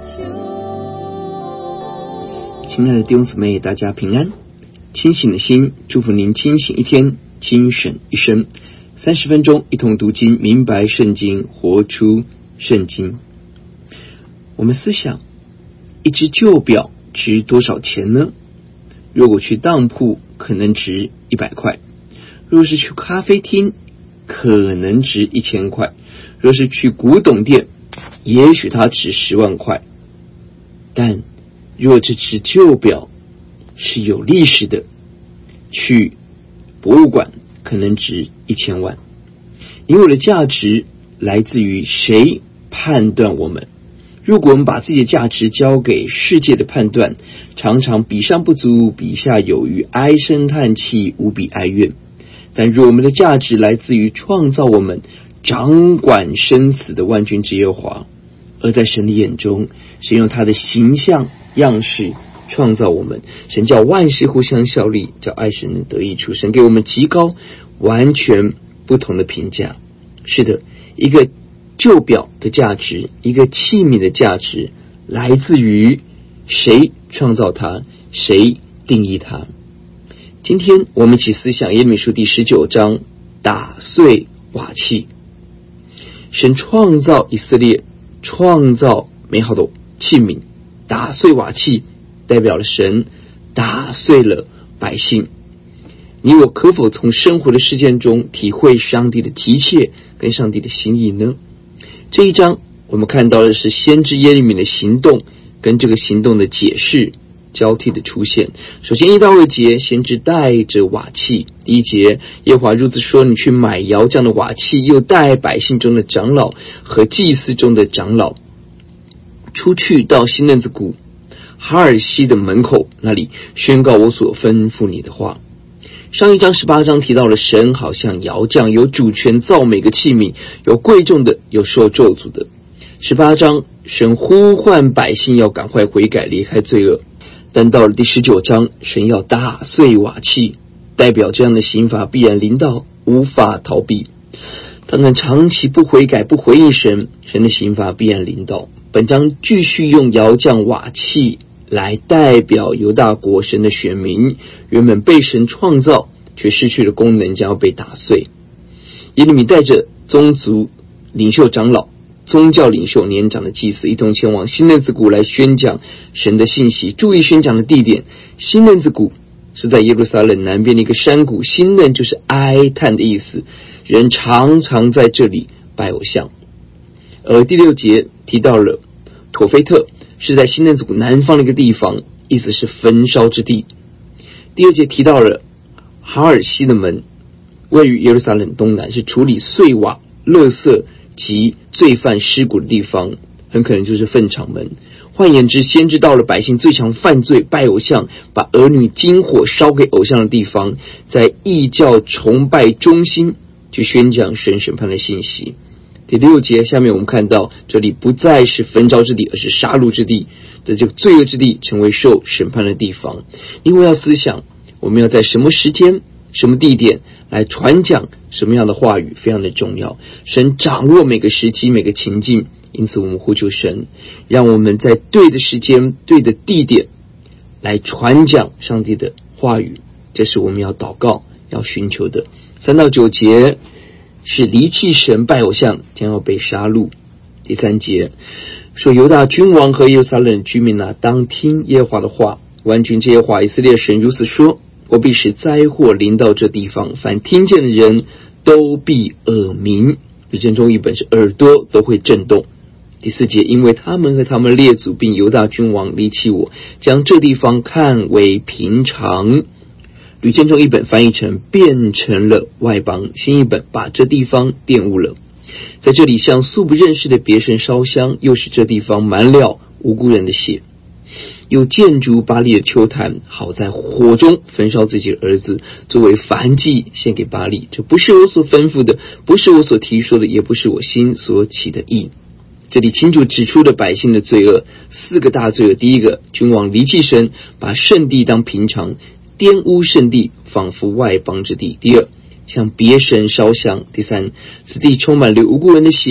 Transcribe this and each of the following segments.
亲爱的弟兄姊妹，大家平安。清醒的心，祝福您清醒一天，精神一生。30分钟一同读经，明白圣经，活出圣经。我们思想，一只旧表值多少钱呢？如果去当铺，可能值100块；若是去咖啡厅，可能值1000块；若是去古董店，也许它值10万块。但若这只旧表是有历史的，去博物馆可能值1000万。因为我的价值来自于谁判断我们？如果我们把自己的价值交给世界的判断，常常比上不足，比下有余，唉声叹气，无比哀怨。但若我们的价值来自于创造我们、掌管生死的万军之耶和华，而在神的眼中，神用他的形象样式创造我们，神叫万事互相效力，叫爱神能得益处，神给我们极高完全不同的评价。是的，一个旧表的价值，一个器皿的价值，来自于谁创造它，谁定义它。今天我们一起思想耶利米书第19章，打碎瓦器。神创造以色列，创造美好的器皿，打碎瓦器代表了神打碎了百姓。你我可否从生活的事件中体会上帝的急切跟上帝的心意呢？这一章我们看到的是先知耶利米的行动跟这个行动的解释交替的出现。首先1到2节，先知带着瓦器。第1节，耶和华如此说，你去买窑匠的瓦器，又带百姓中的长老和祭司中的长老出去到西嫩子谷哈尔西的门口那里，宣告我所吩咐你的话。上一章18章提到了神好像窑匠，有主权造每个器皿，有贵重的，有受咒诅的。18章神呼唤百姓要赶快悔改，离开罪恶。但到了第19章，神要打碎瓦器，代表这样的刑罚必然临到，无法逃避。他们长期不悔改，不回应神，神的刑罚必然临到。本章继续用窑匠瓦器来代表犹大国神的选民，原本被神创造却失去了功能，将要被打碎。耶利米带着宗族领袖长老、宗教领袖、年长的祭司一同前往西嫩子谷来宣讲神的信息。注意宣讲的地点，西嫩子谷是在耶路撒冷南边的一个山谷，西嫩就是哀叹的意思，人常常在这里拜偶像。而第6节提到了妥菲特，是在西嫩子谷南方的一个地方，意思是焚烧之地。第2节提到了哈尔西的门，位于耶路撒冷东南，是处理碎瓦、垃圾及罪犯尸骨的地方，很可能就是粪场门。换言之，先知到了百姓最常犯罪、拜偶像、把儿女金火烧给偶像的地方，在异教崇拜中心去宣讲神审判的信息。第6节下面我们看到，这里不再是焚烧之地，而是杀戮之地，这个罪恶之地成为受审判的地方。因为要思想我们要在什么时间、什么地点来传讲什么样的话语，非常的重要。神掌握每个时机、每个情境，因此我们呼求神，让我们在对的时间、对的地点来传讲上帝的话语，这是我们要祷告、要寻求的。3到9节是离弃神、拜偶像，将要被杀戮。第3节说，犹大君王和耶路撒冷居民啊，当听耶和华的话，万军之耶和华以色列神如此说，我必使灾祸临到这地方，凡听见的人都必耳鸣。吕建中译本是耳朵都会震动。第4节，因为他们和他们列祖并犹大君王离弃我，将这地方看为平常。吕建中译本翻译成变成了外邦，新译本把这地方玷污了。在这里向素不认识的别神烧香，又使这地方满了无辜人的血，又建筑巴力的丘坛，好在火中焚烧自己的儿子，作为燔祭献给巴力。这不是我所吩咐的，不是我所提说的，也不是我心所起的意。这里清楚指出了百姓的罪恶，4个大罪恶。第一个，君王离弃神，把圣地当平常，玷污圣地，仿佛外邦之地。第二，向别神烧香。第三，此地充满了无辜人的血。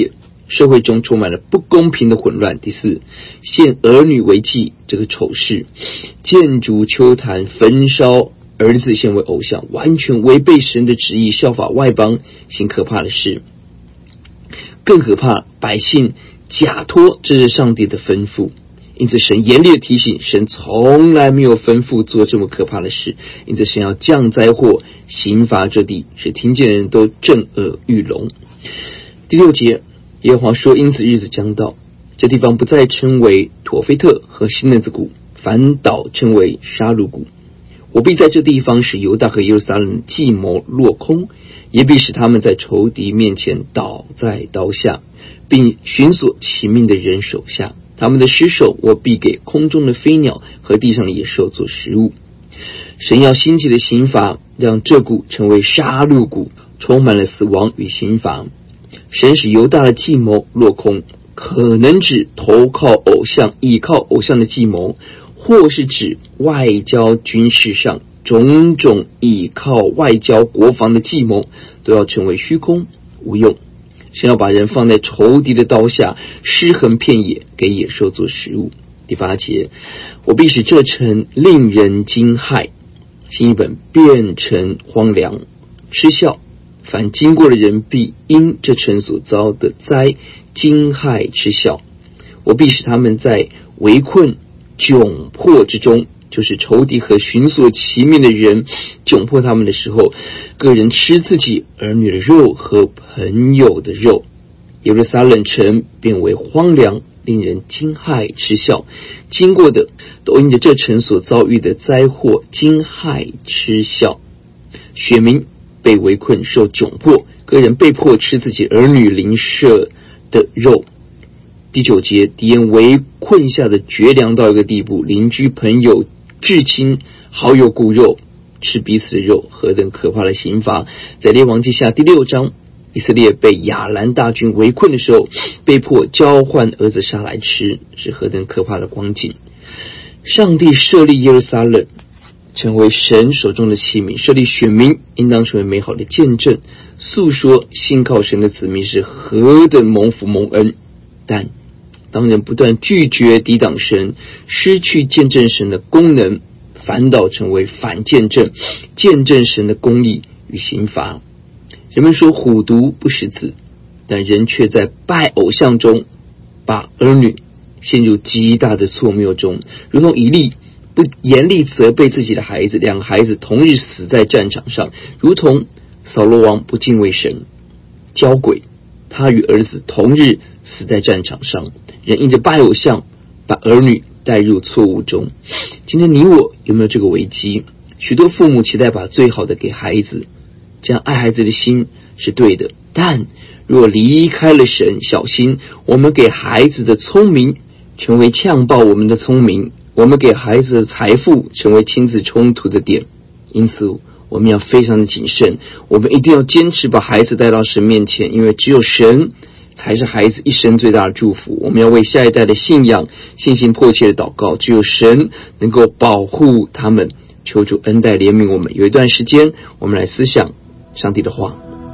社会中充满了不公平的混乱。第四，献儿女为祭，这个丑事，建筑丘坛，焚烧儿子献为偶像，完全违背神的旨意，效法外邦，行可怕的事。更可怕，百姓假托这是上帝的吩咐，因此神严厉的提醒，神从来没有吩咐做这么可怕的事，因此神要降灾祸，刑罚这地，使听见的人都震耳欲聋。第六节，耶和华说，因此日子将到，这地方不再称为妥菲特和西嫩子谷，反倒称为杀戮谷。我必在这地方使犹大和耶路撒冷计谋落空，也必使他们在仇敌面前倒在刀下，并寻索其命的人手下。他们的尸首我必给空中的飞鸟和地上的野兽做食物。神要兴起的刑罚，让这谷成为杀戮谷，充满了死亡与刑罚。神使犹大的计谋落空，可能指投靠偶像、倚靠偶像的计谋，或是指外交军事上种种倚靠外交国防的计谋，都要成为虚空无用。神要把人放在仇敌的刀下，尸横遍野，给野兽做食物。第八节，我必使这城令人惊骇，新译本变成荒凉嗤笑，凡经过的人必因这城所遭的灾惊骇嗤笑。我必使他们在围困窘迫之中，就是仇敌和寻索其命的人窘迫他们的时候，个人吃自己儿女的肉和朋友的肉。耶路撒冷城变为荒凉，令人惊骇嗤笑，经过的都因着这城所遭遇的灾祸惊骇嗤笑。选民被围困受窘迫，个人被迫吃自己儿女邻舍的肉。第九节，敌人围困下的绝粮到一个地步，邻居朋友至亲好友骨肉，吃彼此的肉，何等可怕的刑罚。在列王记下第6章，以色列被亚兰大军围困的时候，被迫交换儿子杀来吃，是何等可怕的光景。上帝设立耶路撒冷成为神手中的器皿，设立选民应当成为美好的见证，诉说信靠神的子民是何等蒙福蒙恩。但当人不断拒绝抵挡神，失去见证神的功能，反倒成为反见证，见证神的公义与刑罚。人们说虎毒不食子，但人却在拜偶像中把儿女陷入极大的错谬中，如同以利不严厉责备自己的孩子，两个孩子同日死在战场上，如同扫罗王不敬畏神，交鬼，他与儿子同日死在战场上。人因着拜偶像，把儿女带入错误中。今天你我有没有这个危机？许多父母期待把最好的给孩子，这样爱孩子的心是对的，但若离开了神，小心我们给孩子的聪明成为呛爆我们的聪明，我们给孩子的财富成为亲子冲突的点。因此我们要非常的谨慎，我们一定要坚持把孩子带到神面前，因为只有神才是孩子一生最大的祝福。我们要为下一代的信仰信心迫切的祷告，只有神能够保护他们，求主恩待怜悯我们。有一段时间我们来思想上帝的话。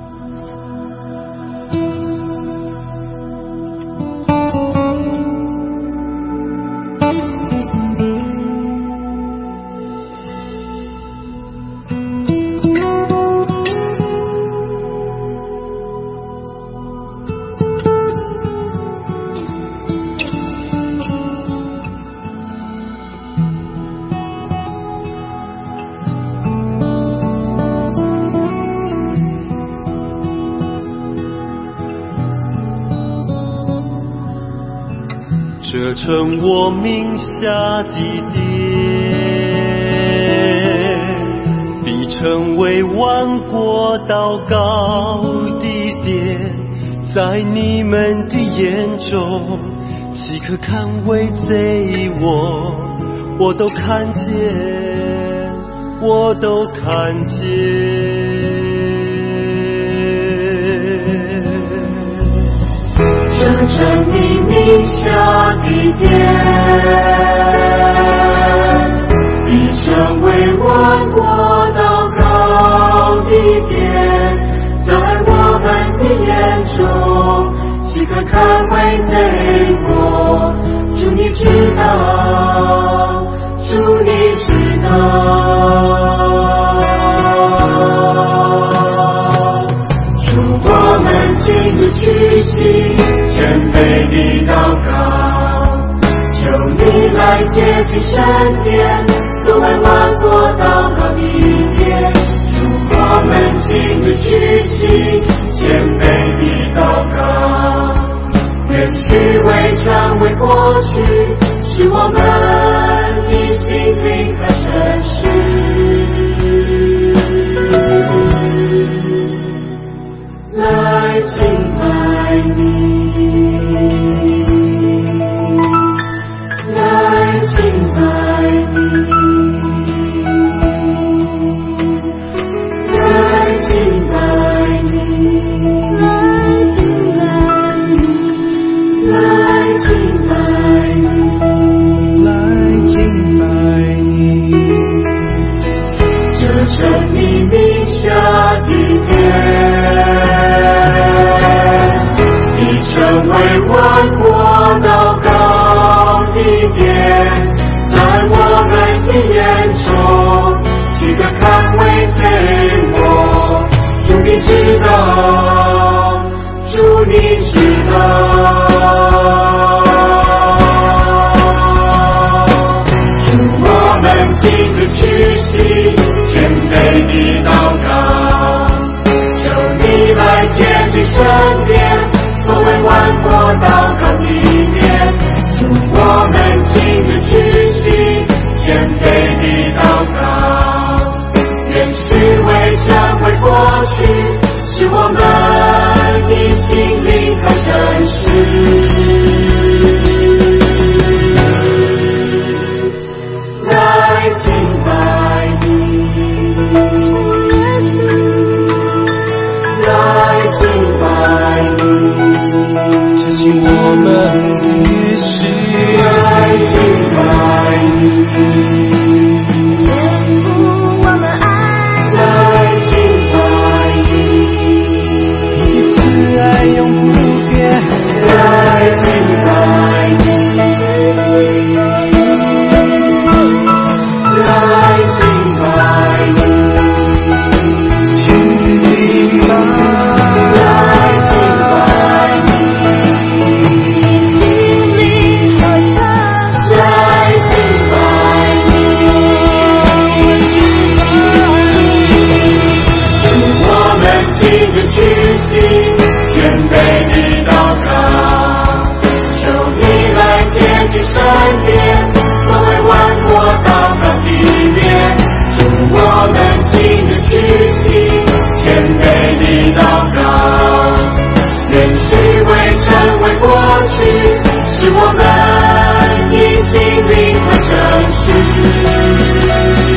这成我名下的殿，必成为万国祷告的殿，在你们的眼中，岂可看为贼我都看见，我都看见。 这成你名下的殿，必成为万国祷告的殿，在我们的眼中，岂刻看为罪过。主你知道，主你知道，主我们今日屈膝，谦卑地祷告，求你来接近圣殿，作为万国祷告地点。主我们今日屈膝，谦卑地祷告，愿虚伪成为过去，使我们的心灵可真实。来敬拜你，来敬拜你，来敬拜你，来敬拜你，来敬拜你，这成你名下的殿，已成为万国祷告的殿，在我们的眼中，记得看为罪过。主你知道，主你知道，主我们今日屈膝，谦卑地祷告，求你来接近圣殿，作为万国祷告地点。主我们今日屈膝，谦卑地祷告，愿虚伪成为过去，使我们的心灵可真实。来敬拜你，来敬拜你， 接近我们的心， 来敬拜你， 肩负我们爱， 来敬拜你， 你的慈爱永不变， 来敬拜你，来敬拜你， 亲自敬拜， 来敬拜你， 心灵合唱， 来敬拜你，主我们今日屈膝，谦卑地祷告，求你来接近圣殿，作为万国祷告地点。主我们今日屈膝，谦卑地祷告，愿虚伪成为过去，使我们的心灵可真实。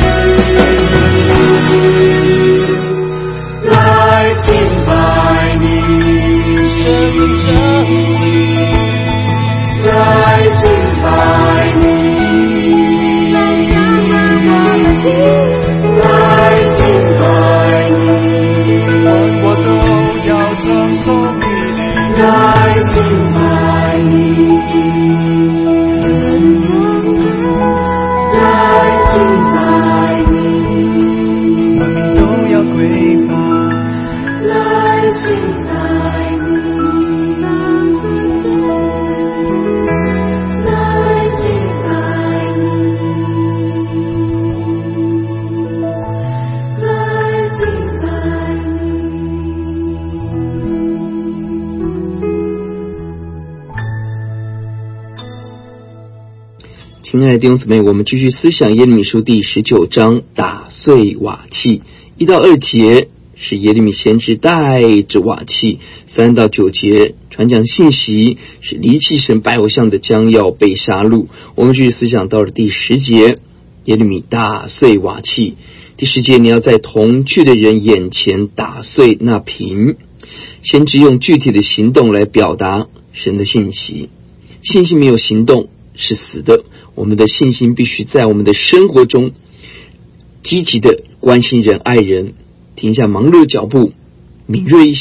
来敬拜你， 生命真理， 来敬拜你，来敬拜你， 万国都要唱颂你， 来敬拜你，来敬拜你， 万民都要归拜。 来敬拜你，来敬拜你，来敬拜亲爱的弟兄姊妹，我们继续思想耶利米书第19章打碎瓦器，1到2节是耶利米先知带着瓦器，3到9节传讲信息，是离弃神拜偶像的将要被杀戮。我们继续思想到了第10节，耶利米打碎瓦器。第10节，你要在同去的人眼前打碎那瓶。先知用具体的行动来表达神的信息，信心没有行动是死的。我们的信心必须在我们的生活中积极的关心人、爱人，停下忙碌的脚步，敏锐一些，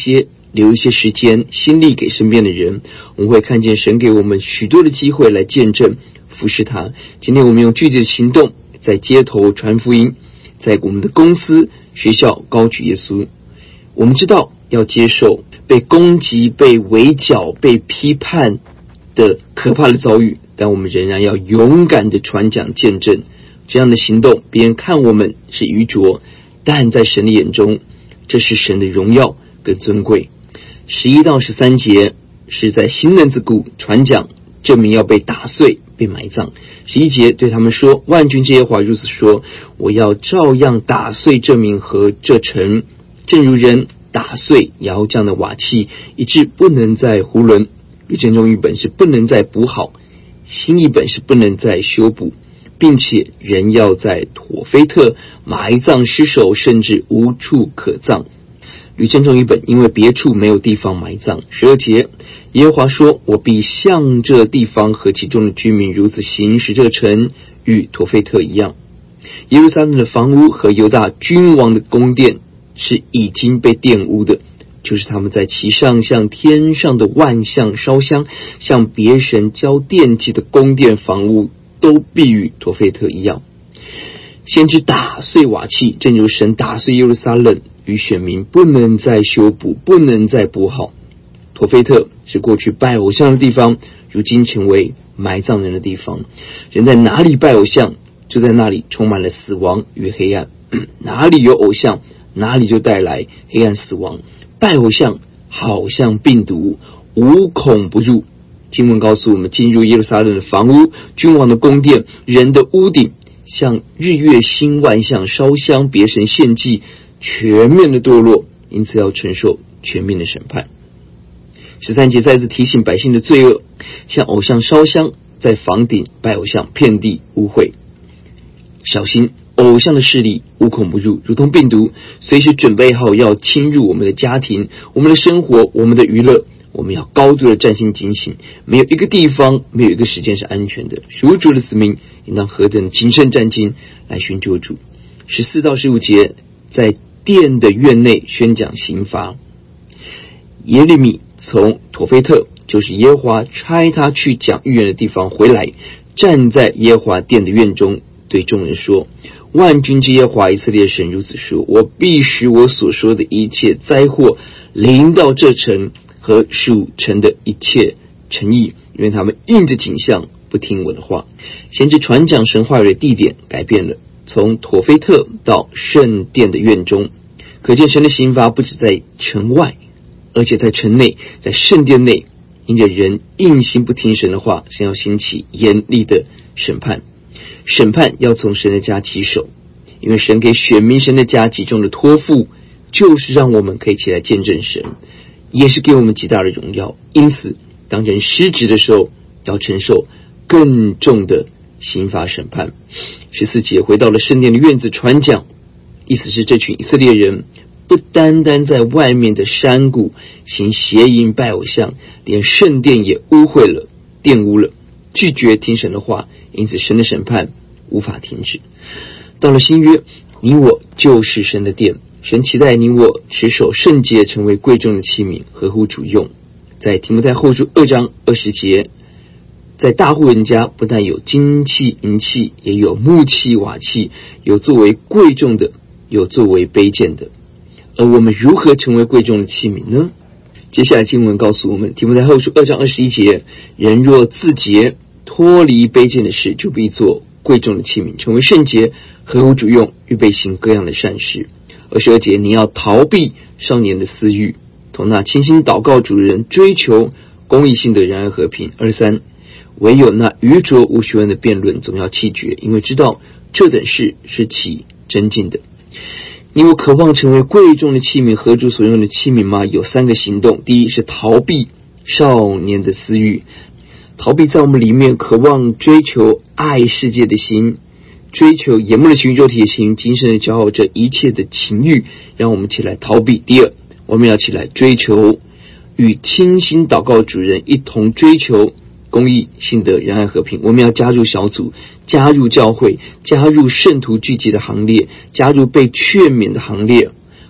留一些时间心力给身边的人，我们会看见神给我们许多的机会来见证服侍他。今天我们用具体的行动，在街头传福音，在我们的公司学校高举耶稣。我们知道要接受被攻击、被围剿、被批判的可怕的遭遇，但我们仍然要勇敢的传讲见证。这样的行动，别人看我们是愚拙，但在神的眼中，这是神的荣耀跟尊贵。11到13节是在新嫩子谷传讲，证明要被打碎、被埋葬。11节对他们说，万军之耶和华如此说，我要照样打碎这民和这城，正如人打碎窑匠的瓦器，以致不能再囫囵。吕正中译本是不能再补好，新译本是不能再修补，并且人要在妥非特埋葬尸首，甚至无处可葬。吕正中译本因为别处没有地方埋葬。12节，耶和华说，我必向这地方和其中的居民如此行，使这个城与妥非特一样。耶路撒冷的房屋和犹大君王的宫殿是已经被玷污的，就是他们在其上向天上的万象烧香，向别神交奠祭的宫殿房屋都必与妥非特一样。先知打碎瓦器，正如神打碎耶路撒冷，与选民不能再修补，不能再补好。妥非特是过去拜偶像的地方，如今成为埋葬人的地方。人在哪里拜偶像，就在那里充满了死亡与黑暗。哪里有偶像，哪里就带来黑暗死亡。拜偶像好像病毒，无孔不入。经文告诉我们，进入耶路撒冷的房屋、君王的宫殿、人的屋顶，向日月星万象烧香，别神献祭，全面的堕落，因此要承受全面的审判。13节再次提醒百姓的罪恶，向偶像烧香，在房顶拜偶像，遍地污秽。小心偶像的势力无孔不入，如同病毒，随时准备好要侵入我们的家庭、我们的生活、我们的娱乐。我们要高度的战心警醒，没有一个地方，没有一个时间是安全的。属主的子民应当何等谨慎战兢来寻求主。14到15节，在殿的院内宣讲刑罚。耶利米从妥非特，就是耶和华差他去讲预言的地方回来，站在耶和华殿的院中，对众人说，万军之耶和华以色列神如此说，我必使我所说的一切灾祸临到这城和属城的一切城邑，因为他们应着景象不听我的话。先知传讲神话语的地点改变了，从妥非特到圣殿的院中，可见神的刑罚不止在城外，而且在城内，在圣殿内，因着人硬心不听神的话，神要兴起严厉的审判。审判要从神的家起手，因为神给选民神的家极重的托付，就是让我们可以起来见证神，也是给我们极大的荣耀。因此当人失职的时候，要承受更重的刑罚审判。14节回到了圣殿的院子传讲，意思是这群以色列人不单单在外面的山谷行邪淫拜偶像，连圣殿也污秽了、玷污了，拒绝听神的话，因此神的审判无法停止。到了新约，你我就是神的殿，神期待你我持守圣洁，成为贵重的器皿，合乎主用。在提摩太后书2章20节，在大户人家不但有金器银器，也有木器瓦器，有作为贵重的，有作为卑贱的。而我们如何成为贵重的器皿呢？接下来经文告诉我们，提摩太后书2章21节，人若自洁，脱离卑贱的事，就必做贵重的器皿，成为圣洁，合乎主用，预备行各样的善事。22节，你要逃避少年的私欲，同那倾心祷告主的人追求公义性的仁爱和平。23，唯有那愚拙无学问的辩论总要弃绝，因为知道这等事是起争竞的。你我渴望成为贵重的器皿，合主所用的器皿吗？有3个行动。第一是逃避少年的私欲，逃避在我们里面渴望追求爱世界的心，追求眼目的情欲、肉体的情欲、今生的骄傲，这一切的情欲，让我们起来逃避。第二，我们要起来追求与倾心祷告主人一同追求公义、信德、仁爱、和平。我们要加入小组，加入教会，加入圣徒聚集的行列，加入被劝勉的行列，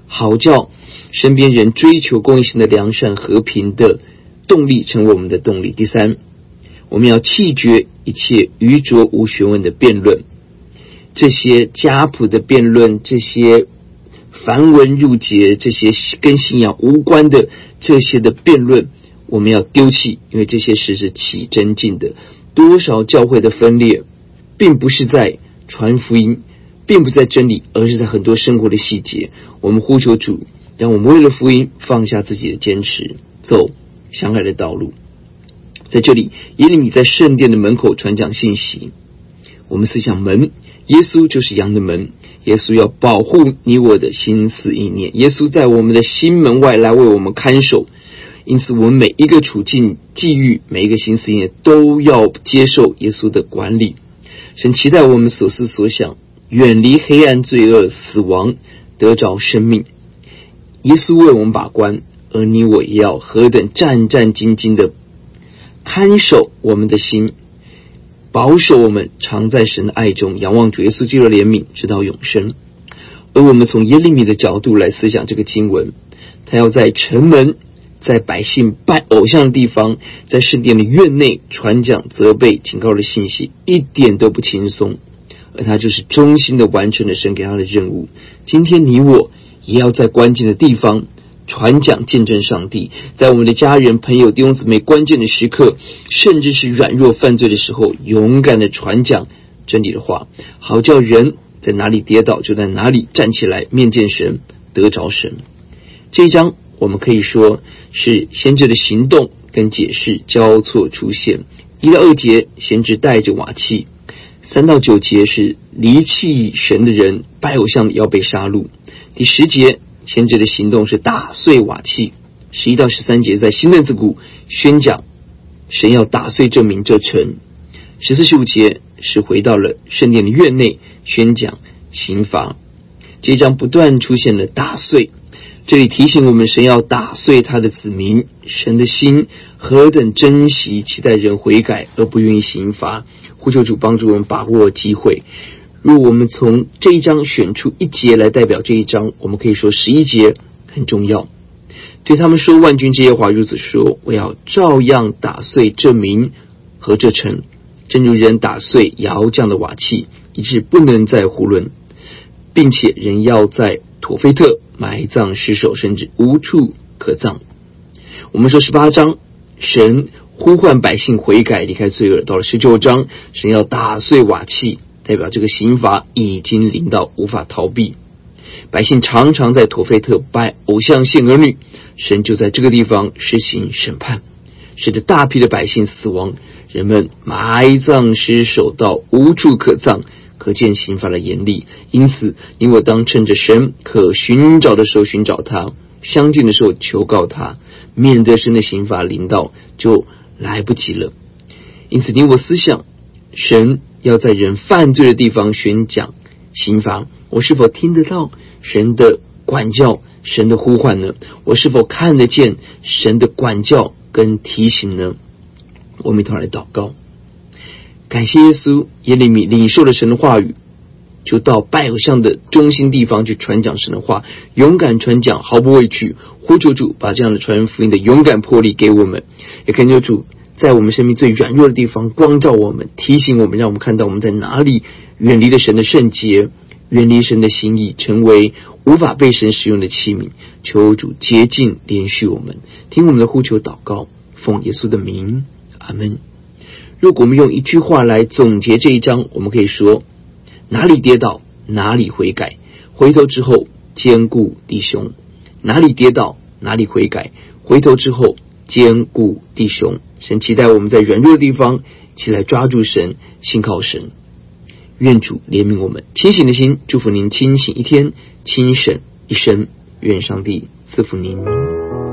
好叫身边人追求公义性的良善和平的动力成为我们的动力。第三，我们要弃绝一切愚拙无学问的辩论，这些家谱的辩论，这些繁文缛节，这些跟信仰无关的这些的辩论，我们要丢弃，因为这些事是起争竞的。多少教会的分裂并不是在传福音，并不在真理，而是在很多生活的细节。我们呼求主，让我们为了福音放下自己的坚持，走相爱的道路。在这里，耶利米在圣殿的门口传讲信息。我们思想门，耶稣就是羊的门，耶稣要保护你我的心思意念，耶稣在我们的心门外来为我们看守。因此我们每一个处境际遇，每一个心思意念都要接受耶稣的管理。神期待我们所思所想远离黑暗罪恶死亡，得着生命。耶稣为我们把关，而你我也要何等战战兢兢的看守我们的心，保守我们常在神的爱中，仰望主耶稣基督的怜悯直到永生。而我们从耶利米的角度来思想这个经文，他要在城门，在百姓拜偶像的地方，在圣殿的院内传讲责备警告的信息，一点都不轻松，而他就是忠心的完成了神给他的任务。今天你我也要在关键的地方传讲见证上帝，在我们的家人朋友弟兄姊妹关键的时刻，甚至是软弱犯罪的时候，勇敢的传讲真理的话，好叫人在哪里跌倒就在哪里站起来，面见神，得着神。这一章我们可以说是先知的行动跟解释交错出现。1到2节先知带着瓦器，3到9节是离弃神的人拜偶像的要被杀戮。第10节先知的行动是打碎瓦器。11到13节在新嫩子谷宣讲神要打碎这民这城。14、15节是回到了圣殿的院内宣讲刑罚。这一章不断出现了打碎，这里提醒我们神要打碎他的子民，神的心何等珍惜期待人悔改而不愿意刑罚。呼求主帮助我们把握机会。如果我们从这一章选出一节来代表这一章，我们可以说11节很重要。对他们说，万军之耶和华如此说，我要照样打碎这民和这城，正如人打碎窑匠的瓦器，以致不能再囫囵，并且人要在妥菲特埋葬尸首，甚至无处可葬。我们说18章神呼唤百姓悔改离开罪恶，到了19章神要打碎瓦器，代表这个刑罚已经临到，无法逃避。百姓常常在妥菲特拜偶像献儿女，神就在这个地方施行审判，使得大批的百姓死亡，人们埋葬尸首到无处可葬，可见刑罚的严厉。因此你我当趁着神可寻找的时候寻找他，相近的时候求告他，免得神的刑罚临到就来不及了。因此你我思想，神要在人犯罪的地方宣讲刑罚，我是否听得到神的管教，神的呼唤呢？我是否看得见神的管教跟提醒呢？我们一同来祷告。感谢耶稣，耶利米领受了神的话语，就到拜偶像的中心地方去传讲神的话，勇敢传讲，毫不畏惧。呼求主把这样的传福音的勇敢魄力给我们，也恳求主在我们生命最软弱的地方光照我们，提醒我们，让我们看到我们在哪里远离了神的圣洁，远离神的心意，成为无法被神使用的器皿。求主洁净连续我们，听我们的呼求祷告，奉耶稣的名，阿们。如果我们用一句话来总结这一章，我们可以说，哪里跌倒哪里悔改，回头之后坚固弟兄。哪里跌倒哪里悔改，回头之后坚固弟兄。神期待我们在软弱的地方起来抓住神，信靠神。愿主怜悯我们，清醒的心祝福您清醒一天，清省一生。愿上帝赐福您。